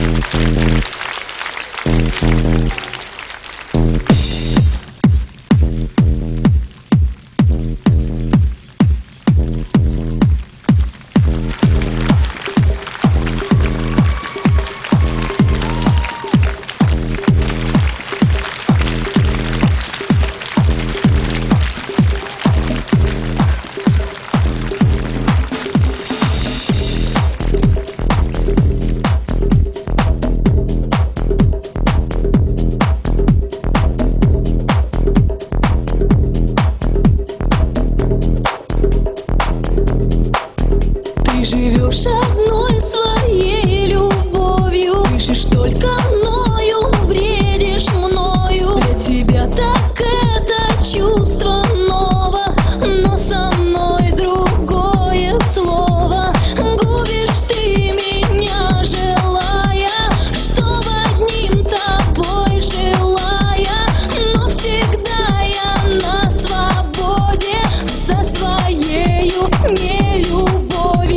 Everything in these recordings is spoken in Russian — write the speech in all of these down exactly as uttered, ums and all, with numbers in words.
живешь одной своей любовью, дышишь только мною, вредишь мною. Для тебя так это чувство ново, но со мной другое слово. Губишь ты меня, желая, чтоб одним тобой желая, но всегда я на свободе со своею нелюбовью.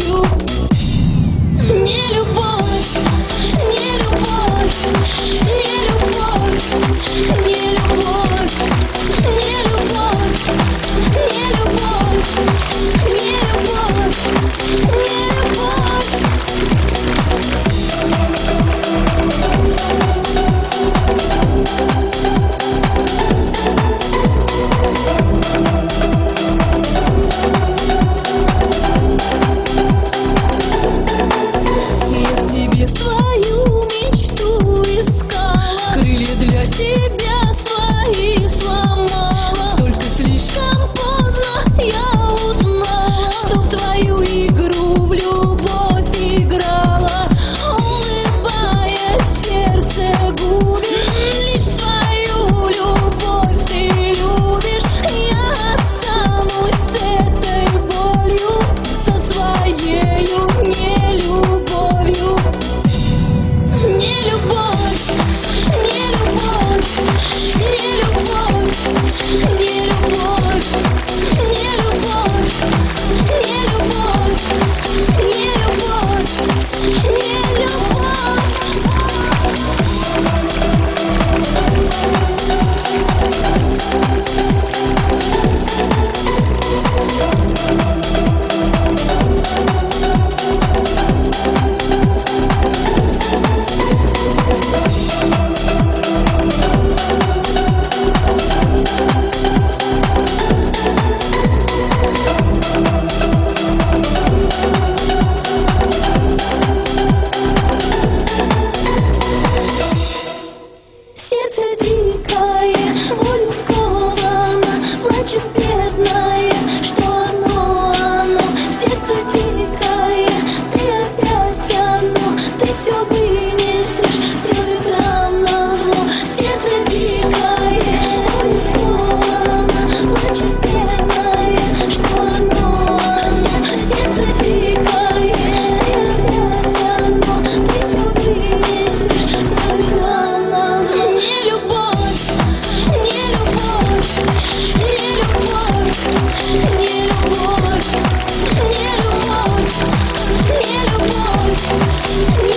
Не любовь, не любовь, не любовь, не любовь, не любовь, не любовь, не любовь, не любовь. Свою мечту искала, крылья для тебя свои сломала. Только слишком поздно я узнала, что в твою игру в любовь играла. Улыбаясь, сердце губишь, лишь свою любовь ты любишь. Я останусь с этой болью, со своею нелюбовью. Не любовь, не любовь, не любовь, не любовь, не любовь, не любовь, не любовь, не любовь. Сердце дикое, болью сковано, плачет бедное, что одно оно. Сердце дикое, ты опять оно, ты все вынесешь, все ветрам назло. Сердце дикое, болью сковано, плачет бедное, что одно оно. Сердце дикое, ты опять оно, ты все вынесешь, все ветрам назло. Не любовь, не любовь, не любовь, не любовь, не любовь, не любовь.